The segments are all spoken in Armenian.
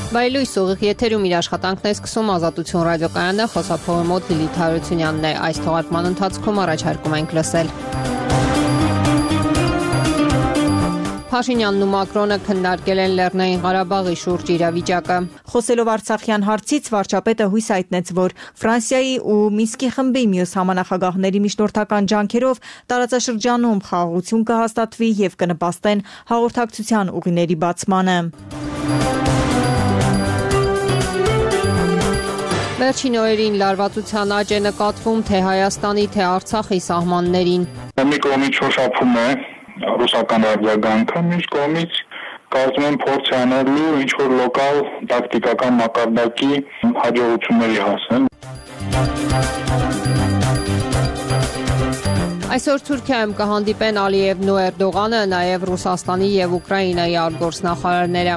Բայլույս ուղիղ եթերում իր աշխատանքն է սկսում Ազատություն ռադիոկայանը, խոսափողի մոտ Լիլիթ Հարությունյանն է։ Այս թողարկման ընթացքում առաջարկում ենք լսել. Փաշինյանն ու Մակրոնը քննարկել են Լեռնային Ղարաբաղի շուրջ իրավիճակը։ Խոսելով Արցախյան հարցից, վարչապետը հույս հայտնեց, որ Ֆրանսիայի ու Մինսկի խմբի մյուս համանախագահների միջնորդական ջանքերով տարածաշրջանում խաղաղություն կհաստատվի եւ կնպաստեն հաղորդակցության ուղիների բացմանը։ Վերջին օրերին լարվածության աճ է նկատվում թե Հայաստանի, թե Արցախի սահմաններին։ Մի կողմից շոշափում է ռուսական արձագանքը, մյուս կողմից կարծում եմ փորձ է անելու ինչ-որ լոկալ տակտիկական մակարդակի հաջողությունների հասնել։ Այսօր Թուրքիայում կհանդիպեն Ալիևն ու Էրդողանը, նաև Ռուսաստանի և Ուկրաինայի արտգործնախարարները։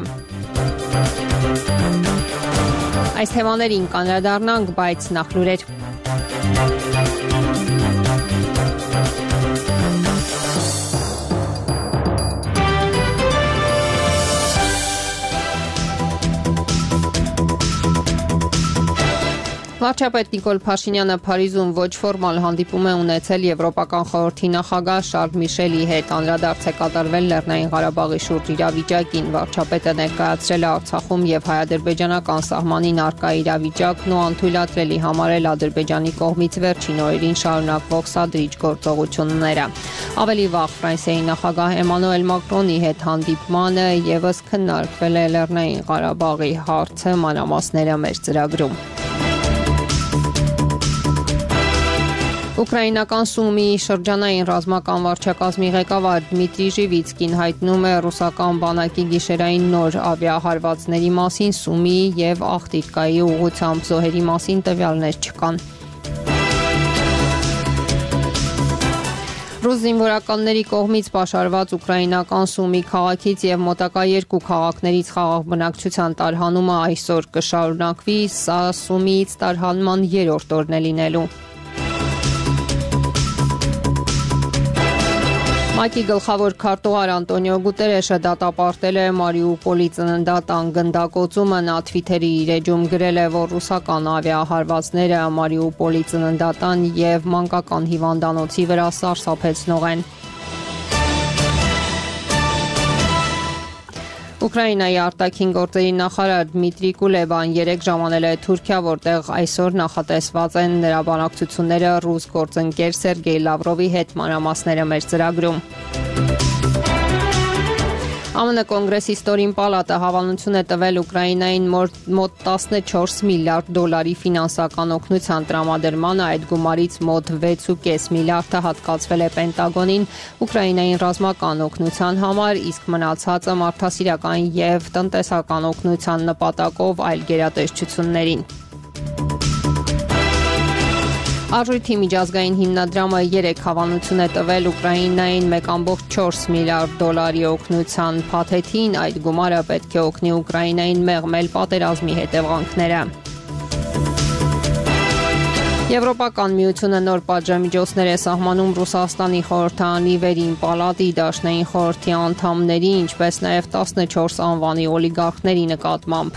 Այս թեմաներին կանդրադառնանք, բայց նախ լուրեր։ Վարչապետ Նիկոլ Փաշինյանը Փարիզում ոչ ֆորմալ հանդիպում է ունեցել Եվրոպական խորհրդի նախագահ Շարլ Միշելի հետ։ Անդրադարձ է կատարվել Լեռնային Ղարաբաղի շուրջ իրավիճակին։ Վարչապետը ներկայացրել է Արցախում եւ հայ-ադրբեջանական սահմանին առկա իրավիճակն ու անթույլատրելի համարել Ադրբեջանի կողմից վերջին օրերին շարունակվող սադրիչ գործողությունները։ Ավելի վաղ Ֆրանսիայի նախագահ Էմանուել Մակրոնի հետ հանդիպմանը եւս քննարկվել է Լեռնային Ղարաբաղի հարցը, մանրամասները մեր ծրագրում։ Ուկրաինական Սումիի շրջանային ռազմական վարչակազմի ղեկավար Դմիտրի Ժիվիցկին հայտնում է ռուսական բանակի գիշերային նոր ավիահարվածների մասին, Սումիի եւ Ախտիրկայի ուղղությամբ զոհերի մասին տվյալներ չկան։ Ռուս զինվորականների կողմից պաշարված ուկրաինական Սումի քաղաքից եւ մոտակա երկու քաղաքներից խաղաղ բնակչության տարհանումը այսօր կշարունակվի, սա Սումիից տարհանման երրորդ օրն է լինելու։ ՄԱԿ-ի գլխավոր քարտուղար Անտոնիո Գուտերեշը դատապարտել է Մարիուպոլի ծննդատան գնդակոծումը։ Նա Թվիթերի իր էջում գրել է, որ ռուսական ավիահարվածները Մարիուպոլի ծննդատան եւ մանկական հիվանդանոցի վրա սարսափեցնող են։ Ուկրաինայի արտաքին գործերի նախարար Դմիտրի Կուլեբան երեկ ժամանել է Թուրքիա, որտեղ այսօր նախատեսված են նրա բանակցությունները ռուս գործընկեր Սերգեյ Լավրովի հետ, մանրամասները մեր ծրագրում։ ԱՄՆ Կոնգրեսի ստորին պալատը հավանություն է տվել Ուկրաինային մոտ 14 միլիարդ դոլարի ֆինանսական օգնության տրամադրմանը, այդ գումարից մոտ 6.5 միլիարդը հատկացվել է Պենտագոնին Ուկրաինային ռազմական օգնության համար, իսկ մնացածը մարդասիրական եւ տնտեսական օգնության նպատակով այլ գերատեսչություններին։ Արժույթի միջազգային հիմնադրամը երեկ հավանություն է տվել Ուկրաինային 1.4 միլիարդ դոլարի օգնության փաթեթին, այդ գումարը պետք է օգնի Ուկրաինային մեղմել պատերազմի հետևանքները։ Եվրոպական միությունը նոր պատժամիջոցներ է սահմանում Ռուսաստանի խորհրդարանի վերին պալատի, դաշնային խորհրդի անդամների, ինչպես նաև 14 անվանի օլիգարխների նկատմամբ։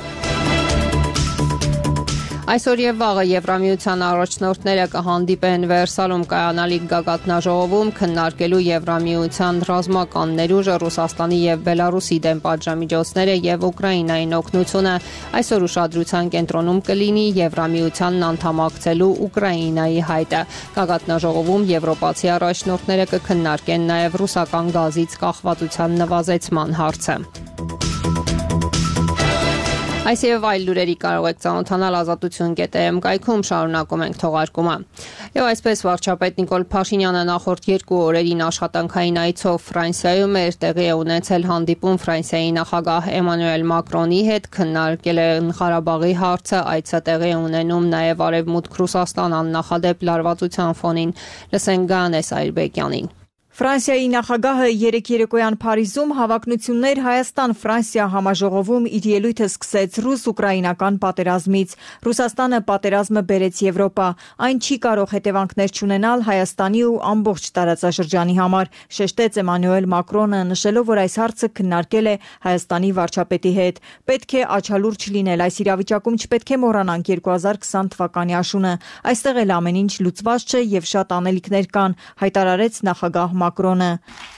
Այսօր եւ վաղը Եվրամիության առաջնորդները կհանդիպեն Վերսալում կայանալիք գագաթնաժողովում քննարկելու Եվրամիության ռազմական ներուժը, Ռուսաստանի եւ Բելարուսի դեմ պատժամիջոցները եւ Ուկրաինային օգնությունը։ Այսօր ուշադրության կենտրոնում կլինի Եվրամիությանն անդամակցելու Ուկրաինայի հայտը։ Գագաթնաժողովում եվրոպացի առաջնորդները կքննարկեն նաեւ ռուսական գազից կախվածության նվազեցման հարցը։ Այս եւ այլ լուրերի կարող եք ծանոթանալ ազատություն.am կայքում, շարունակում ենք թողարկումը։ Եվ այսպես վարչապետ Նիկոլ Փաշինյանը նախորդ 2 օրերին աշխատանքային այցով Ֆրանսիայում էր, տեղի է ունեցել հանդիպում Ֆրանսիայի նախագահ Էմանուել Մակրոնի հետ, քննարկել են Ղարաբաղի հարցը, այցը տեղի է ունենում նաեւ Արևմուտք Ռուսաստան աննախադեպ լարվածության ֆոնին։ Լսենք Գանես Այրբեկյանին։ Ֆրանսիայի նախագահը երեկ երեկոյան Փարիզում հավակնություններ Հայաստան-Ֆրանսիա համաժողովում իր ելույթը սկսեց ռուս-ուկրաինական պատերազմից։ Ռուսաստանը պատերազմը բերեց Եվրոպա, այն չի կարող հետևանքներ չունենալ Հայաստանի ու ամբողջ տարածաշրջանի համար, շեշտեց Էմանուել Մակրոնը, նշելով, որ այս հարցը քննարկել է Հայաստանի վարչապետի հետ։ Պետք է աչալուրջ լինել, այս իրավիճակում չպետք է մոռանանք 2020 թվականի աշունը։ Այստեղ էլ ամեն ինչ լուծված չէ եւ շատ անելիքներ կան, հայտարարեց նախագահ Macron.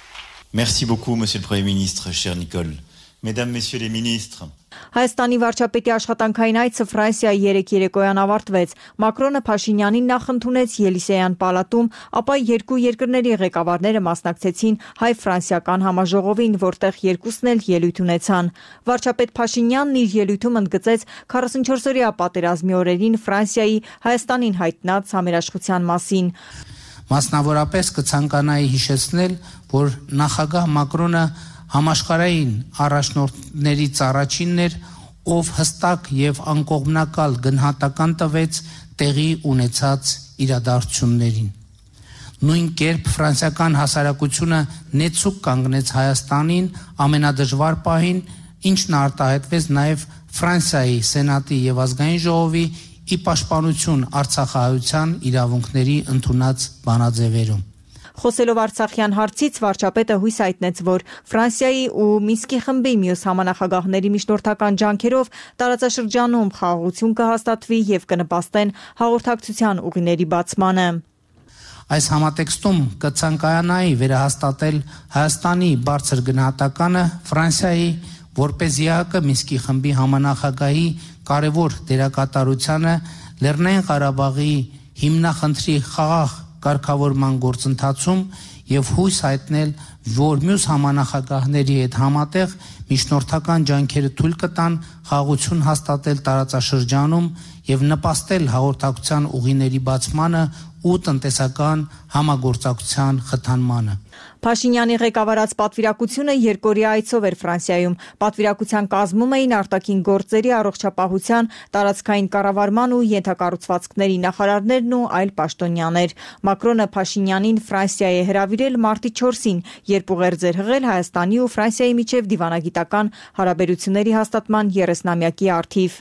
Merci beaucoup, Monsieur le Premier ministre, cher Nicole. Mesdames, Messieurs les ministres. Հայաստանի վարչապետի աշխատանքային այցը Ֆրանսիայի երեկ երեկոյան ավարտվեց։ Մակրոնը Փաշինյանին նախընդունեց Ելիսեյան պալատում, ապա երկու երկրների ղեկավարները մասնակցեցին հայ-ֆրանսիական համաժողովին, որտեղ երկուսն էլ ելույթ ունեցան։ Վարչապետ Փաշինյանն իր ելույթում ընդգծեց 44-օրյա պատերազմի օրերին Ֆրանսիայի Հայաստանին հայտնած համերաշխության մասին։ Մասնավորապես կցանկանայի հիշեցնել, որ նախագահ Մակրոնը համաշխարհային առաջնորդներից առաջինն էր, ով հստակ եւ անկողմնակալ գնահատական տվեց տեղի ունեցած իրադարձություններին։ Նույն կերպ ֆրանսիական հասարակությունը նեցուկ կանգնեց Հայաստանին ամենադժվար պահին, ինչն արտահայտվեց նաեւ Ֆրանսիայի Սենատի եւ ազգային ժողովի ի պաշտպանություն Արցախահայության իրավունքների ընդունած բանաձևերում։ Խոսելով Արցախյան հարցից վարչապետը հույս հայտնեց, որ Ֆրանսիայի ու Մինսկի խմբի մյուս համանախագահների միջնորդական ջանքերով տարածաշրջանում խաղաղություն կհաստատվի եւ կնպաստեն հաղորդակցության ուղիների բացմանը։ Այս համատեքստում կցանկանայի վերահաստատել Հայաստանի բարձր գնահատականը Ֆրանսիայի որպես ԵԱՀԿ Մինսկի խմբի համանախագահի կարևոր դերակատարությանը Լեռնային Ղարաբաղի հիմնախնդրի խաղաղ կարգավորման գործընթացում եւ հույս հայտնել, որ մյուս համանախագահների հետ համատեղ միջնորդական ջանքերը թույլ կտան խաղաղություն հաստատել տարածաշրջանում եւ նպաստել հաղորդակցության ուղիների բացմանը ու տնտեսական համագործակցության խթանմանը։ Փաշինյանի ղեկավարած պատվիրակությունը երկօրյա այցով էր Ֆրանսիայում։ Պատվիրակության կազմում էին արտաքին գործերի, առողջապահության, տարածքային կառավարման ու ենթակառուցվածքների նախարարներն ու այլ պաշտոնյաներ։ Մակրոնը Փաշինյանին Ֆրանսիա է հրավիրել մարտի 4-ին, երբ ուղերձ էր հղել Հայաստանի ու Ֆրանսիայի միջև դիվանագիտական հարաբերությունների հաստատման 30-ամյակի առթիվ։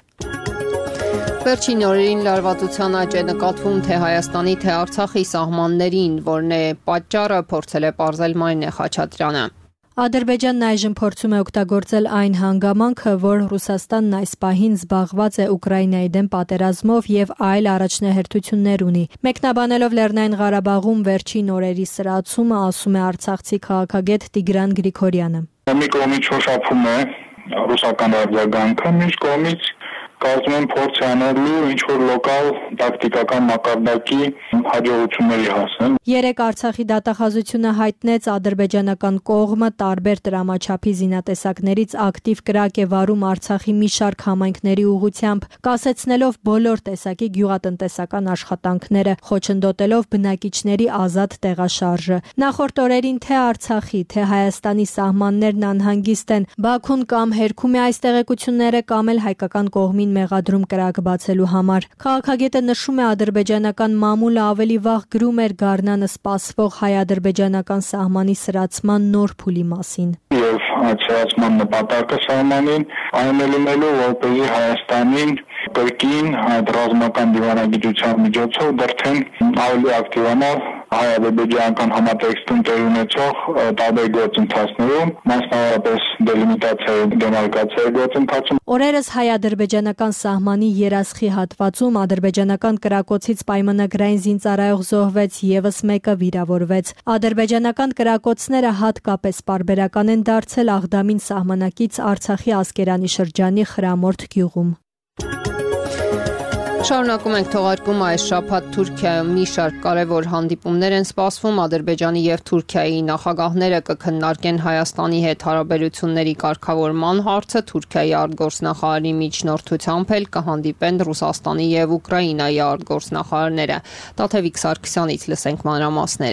Վերջին օրերին լարվածության աճ է նկատվում թե Հայաստանի, թե Արցախի սահմաններին, որն է պատճառը, փորձել է պարզել Մարինե Խաչատրյանը։ Ադրբեջանն այժմ փորձում է օգտագործել այն հանգամանքը, որ Ռուսաստանն այս պահին զբաղված է Ուկրաինայի դեմ պատերազմով եւ այլ առաջնահերթություններ ունի։ Մեկնաբանելով Լեռնային Ղարաբաղում վերջին օրերի սրացումը, ասում է արցախցի քաղաքագետ Տիգրան Գրիգորյանը։ Մի կողմից շոշափում է ռուսական արձագանքը, մյուս կողմից կարծում եմ փորձ անելու ինչ-որ լոկալ տակտիկական մակարդակի հաջողությունների հասնել։ Երեկ Արցախի դատախազությունը հայտնեց ադրբեջանական կողմը տարբեր տրամաչափի զինատեսակներից ակտիվ կրակ է վարում Արցախի մի շարք համայնքների ուղղությամբ, կասեցնելով բոլոր տեսակի գյուղատնտեսական աշխատանքները, խոչընդոտելով բնակիչների ազատ տեղաշարժը։ Նախորդ օրերին թե Արցախի, թե Հայաստանի սահմաններն անհանգիստ են։ Բաքուն կամ հերքում է այս տեղեկությունները, կամ էլ հայկական կողմին մեղադրում կրակ բացելու համար։ Քաղաքագետը նշում է ադրբեջանական մամուլը ավելի վաղ գրում էր Գառնանը սպասվող հայ-ադրբեջանական սահմանի սրացման նոր փուլի մասին։ Եվ այդ սրացման նպատակը սահմանին այն է լինելու, որպեսզի Հայաստանին կրկին այդ ռազմական դիվանագիտության միջոցով դրթեն ավելի ակտիվանալ հայ-ադրբեջանական համատեքստում տեղի ունեցող տարբեր գործընթացներում, մասնավորապես դելիմիտացիայի, դեմարկացիայի գործընթացում։ Օրերս հայ-ադրբեջանական սահմանի երասխի հատվածում ադրբեջանական կրակոցից պայմանագրային զինծառայող զոհվեց, եւս մեկը վիրավորվեց։ Ադրբեջանական կրակոցները հատկապես պարբերական են դարձել Աղդամին սահմանակից Արցախի Ասկերանի շրջանի Խրամորդ գյուղում։ Շարունակում ենք թողարկումը այս շաբաթ Թուրքիայում մի շարք կարևոր հանդիպումներ են սպասվում Ադրբեջանի եւ Թուրքիայի նախագահները կքննարկեն Հայաստանի հետ հարաբերությունների կարգավորման հարցը Թուրքիայի արտգործնախարարի միջնորդությամբ էլ կհանդիպեն Ռուսաստանի եւ Ուկրաինայի արտգործնախարարները Տաթևիկ Սարգսյանից լսենք մանրամասները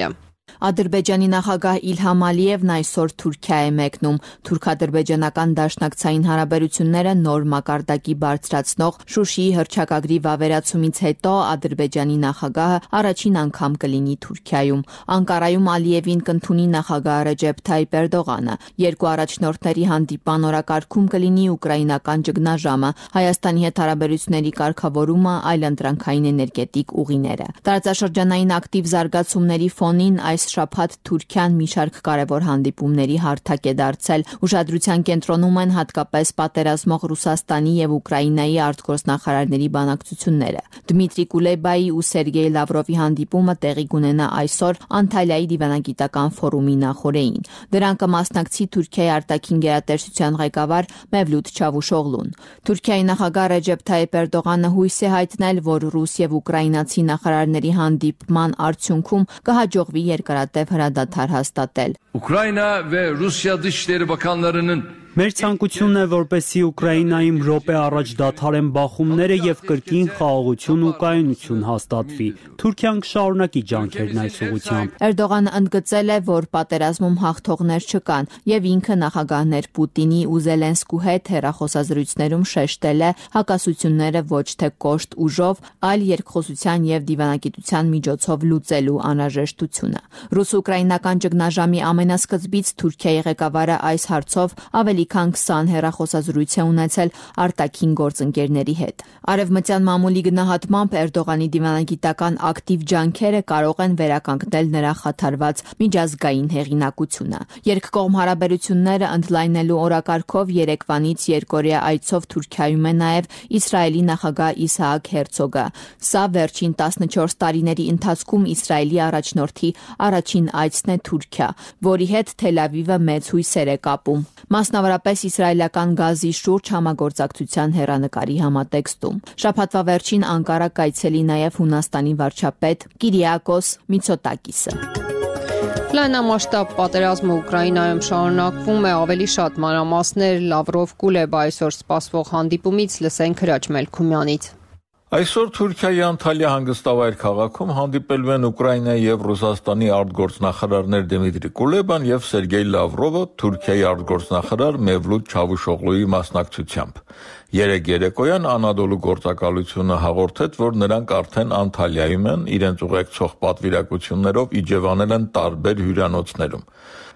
Ադրբեջանի նախագահ Իլհամ Ալիևն այսօր Թուրքիա է մեկնում։ Թուրք-ադրբեջանական դաշնակցային հարաբերությունները նոր մակարդակի բարձրացնող Շուշիի հռչակագրի վավերացումից հետո Ադրբեջանի նախագահը առաջին անգամ կլինի Թուրքիայում։ Անկարայում Ալիևին կընդունի նախագահ Ռեջեփ Թայիփ Էրդողանը։ Երկու առաջնորդների հանդիպան օրակարգում կլինի ուկրաինական ճգնաժամը, Հայաստանի հետ հարաբերությունների կարգավորումը, այլընտրանքային էներգետիկ ուղիները։ Տարածաշրջանային ակտիվ զարգացումների ֆոնին այս շաբաթ Թուրքիան մի շարք կարևոր հանդիպումների հարթակ է դարձել։ Ուշադրության կենտրոնում են հատկապես պատերազմող Ռուսաստանի եւ Ուկրաինայի արտգործնախարարների բանակցությունները։ Դմիտրի Կուլեբայի ու Սերգեյ Լավրովի հանդիպումը տեղի կունենա այսօր Անտալիայի դիվանագիտական ֆորումի նախօրեին։ Դրան կմասնակցի Թուրքիայի արտաքին գերատեսչության ղեկավար Մևլութ Չավուշօղլուն։ Թուրքիայի նախագահ Ռեջեփ Թայիփ Էրդողանը հույս է հայտնել, որ ռուս եւ ուկրաինացի նախարարների հանդիպման արդյունքում կհաջողվի երկարատև հրադադար հաստատել։ Ukrayna ve Rusya Dışişleri Bakanlarının Մեր ցանկությունն է, որպեսզի Ուկրաինայում րոպե առաջ դադարեն բախումները եւ կրկին խաղաղություն ու կայունություն հաստատվի։ Թուրքիան կշարունակի ջանքերն այս ուղղությամբ։ Էրդողանը ընդգծել է, որ պատերազմում հաղթողներ չկան եւ ինքը նախագահներ Պուտինի ու Զելենսկու հետ հեռախոսազրույցներում շեշտել է հակասությունները ոչ թե կոշտ ուժով, այլ երկխոսության եւ դիվանագիտության միջոցով լուծելու անհրաժեշտությունը։ Ռուս-ուկրաինական ճգնաժամի ամենասկզբից Թուրքիայի ղեկավարը այս հարցով ավելի քան 20 հեռախոսազրույց է ունեցել արտաքին գործընկերների հետ։ Արևմտյան մամուլի գնահատմամբ Էրդողանի դիվանագիտական ակտիվ ջանքերը կարող են վերականգնել նրա խաթարված միջազգային հեղինակությունը։ Երկկողմ հարաբերությունները ընդլայնելու օրակարգով երեկվանից երկօրյա այցով Թուրքիայում է նաև Իսրայելի նախագահ Իսահակ Հերցոգը։ Սա վերջին 14 տարիների ընթացքում Իսրայելի առաջնորդի առաջին այցն է Թուրքիա, որի հետ Թել Ավիվը մեծ հույսեր է կապում։ Մասնավորապես իսրայելական գազի շուրջ համագործակցության հեռանկարի համատեքստում։ Շաբաթվա վերջին Անկարա կայցելի նաև Հունաստանի վարչապետ Կիրիակոս Միցոտակիսը։ Լայնամասշտաբ պատերազմը Ուկրաինայում շարունակվում է, ավելի շատ մանրամասներ Լավրով Կուլեբա այսօր սպասվող հանդիպումից լսենք Հրաչ Մելքումյանից։ Այսօր Թուրքիայի Անտալիա հանգստավայր քաղաքում հանդիպելու են Ուկրաինայի եւ Ռուսաստանի արտգործնախարարներ Դմիտրի Կուլեբան եւ Սերգեյ Լավրովը Թուրքիայի արտգործնախարար Մևլութ Չավուշօղլուի մասնակցությամբ։ Երեկոյան Անադոլու գործակալությունը հաղորդեց, որ նրանք արդեն Անտալիայում են, իրենց ուղեկցող պատվիրակություններով իջևանել են տարբեր հյուրանոցներում։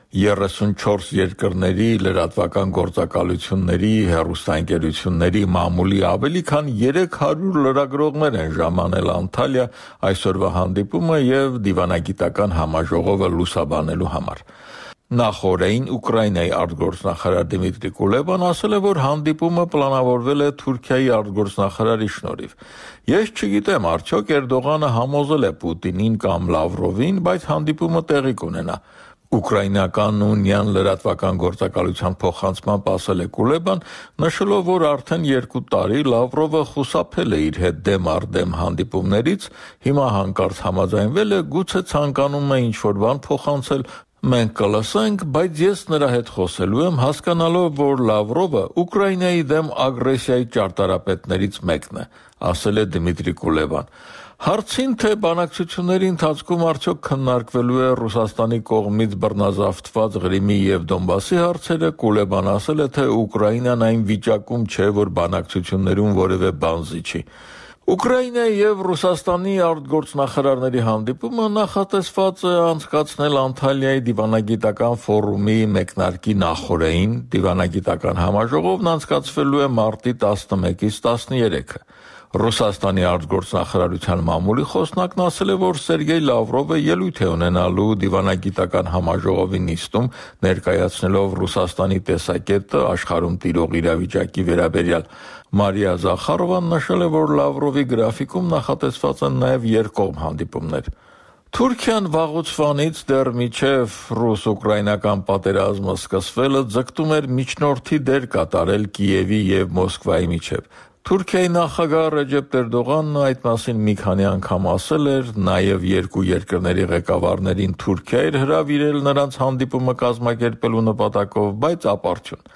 34 երկրների լրատվական գործակալությունների, հեռուստաընկերությունների մամուլի ավելի քան 300 լրագրողներ են ժամանել Անտալիա այսօրվա հանդիպումը եւ դիվանագիտական համաժողովը լուսաբանելու համար։ Նախորդին Ուկրաինայի արտգործնախարար Դմիտրի Կուլեբան ասել է, որ հանդիպումը պլանավորվել է Թուրքիայի արտգործնախարարի շնորհիվ։ Ես չգիտեմ, արդյոք Էրդողանը համոզել է Պուտինին կամ Լավրովին, բայց հանդիպումը տեղի կունենա։ Ուկրաինական Ունիան լրատվական գործակալության փոխանցմամբ ասել է Կուլեբան, նշելով, որ արդեն 2 տարի Լավրովը խուսափել է իր հետ դեմ առ դեմ հանդիպումներից, հիմա հանկարծ համաձայնվել է, գուցե ցանկանում է ինչ-որ բան փոխանցել, մենք կլսենք, բայց ես նրա հետ խոսելու եմ, հասկանալով, որ Լավրովը Ուկրաինայի դեմ ագրեսիայի ճարտարապետներից մեկն է, ասել է Դմիտրի Կուլեբան։ Հարցին, թե բանակցությունների ընթացքում արդյոք քննարկվելու է Ռուսաստանի կողմից բռնազավթված Ղրիմի եւ Դոնբասի հարցերը, Կուլեբան ասել է, թե Ուկրաինան այն վիճակում չէ, որ բանակցություններում որևէ բան զիջի։ Ուկրաինայի եւ Ռուսաստանի արտգործնախարարների հանդիպումը նախատեսված է անցկացնել Անտալիայի դիվանագիտական ֆորումի մեկնարկի նախօրեին։ Դիվանագիտական համաժողովն անցկացվելու է մարտի 11-ից 13-ը։ Ռուսաստանի արտգործնախարարության մամուլի խոսնակն ասել է, որ Սերգեյ Լավրովը ելույթ է ունենալու դիվանագիտական համաժողովի նիստում, ներկայացնելով Ռուսաստանի տեսակետը աշխարհում տիրող իրավիճակի վերաբերյալ։ Մարիա Զախարովան նշել է, որ Լավրովի գրաֆիկում նախատեսված են նաև երկկողմ հանդիպումներ։ Թուրքիան վաղուց դեռ մինչև ռուս-ուկրաինական պատերազմը սկսվելը ձգտում էր միջնորդի դեր կատարել Կիևի եւ Մոսկվայի միջև։ Թուրքիայի նախագահ Ռեջեփ Էրդողանն այդ մասին մի քանի անգամ ասել էր, նաև երկու երկրների ղեկավարներին Թուրքիա էր հրավիրել նրանց հանդիպումը կազմակերպելու նպատակով, բայց ապարդյուն։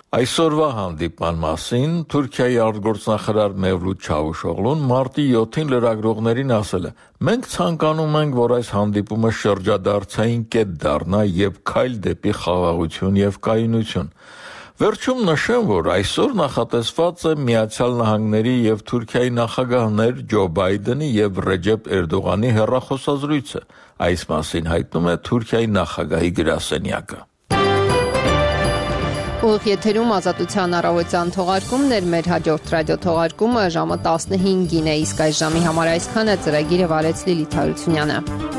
Այսօրվա հանդիպման մասին Թուրքիայի արտգործնախարար Մևլութ Չավուշօղլուն մարտի 7-ին լրագրողներին ասել է. «Մենք ցանկանում ենք, որ այս հանդիպումը շրջադարձային կետ դառնա եւ քայլ դեպի խաղաղություն եւ կայունություն»։ Վերջում նշեմ, որ այսօր նախատեսված է Միացյալ Նահանգների եւ Թուրքիայի նախագահներ Ջո Բայդենի եւ Ռեջեփ Էրդողանի հեռախոսազրույցը։ Այս մասին հայտնում է Թուրքիայի նախագահի գրասենյակը։ Ուղիղ եթերում Ազատության առավոտյան թողարկումն էր, մեր հաջորդ ռադիոթողարկումը ժամը 15-ին է, իսկ այս ժամի համար այսքանը ծրագիրը վարեց Լիլիթ Հարությունյանը։